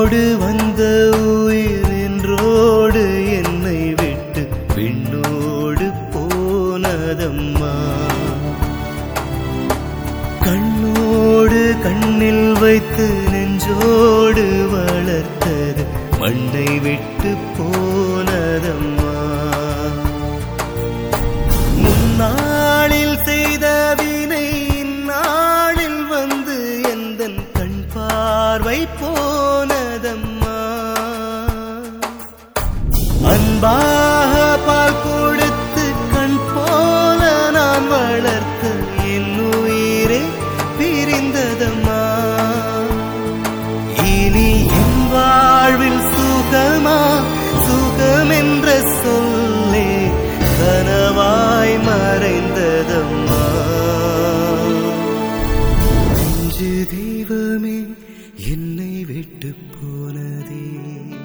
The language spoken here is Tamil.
என்னோடு வந்த உயிர் என்றோடு என்னை விட்டு விண்ணோடு போனதம்மா. கண்ணோடு கண்ணில் வைத்து நெஞ்சோடு வளர்த்தது மண்ணை விட்டு போனதம்மா. முன்னாளில் செய்த வினை இந்நாளில் வந்து எந்தன் கண் பார்வை போனதம்மா. அன்பாக பால் கொடுத்து கண் போல நான் வளர்த்த என் உயிரே பிரிந்ததம்மா. இனி என் வாழ்வில் சுகமா சுகம் என்ற சொல்லே கனவாய் மறைந்ததம்மா. நெஞ்சு தெய்வமே என்னை விட்டு போனதே.